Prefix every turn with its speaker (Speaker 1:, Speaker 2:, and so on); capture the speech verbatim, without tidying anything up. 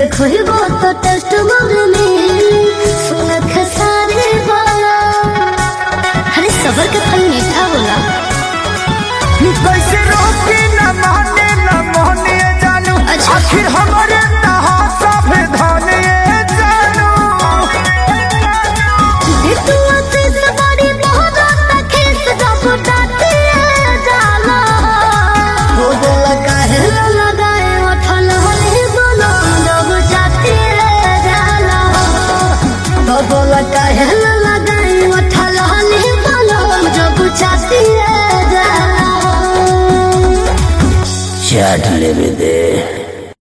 Speaker 1: खोइबो तो टेस्ट मोरनी सुनख सारे वाला। अरे सबर का फल मीठा होला।
Speaker 2: कैसे रोके न माने न मोहने जानू।
Speaker 1: अच्छा।
Speaker 2: आखिर हमारे तहा सब धाने जानू।
Speaker 1: तू अति सवारी बहुत तखिस जब डाटी जाला। वो बोला काहे लगाए उठल होले बोलो जब जाती जाला। वो बोला काहे लगाए उठल होले बोलो जब जाती जाला।
Speaker 2: चाट ले दे।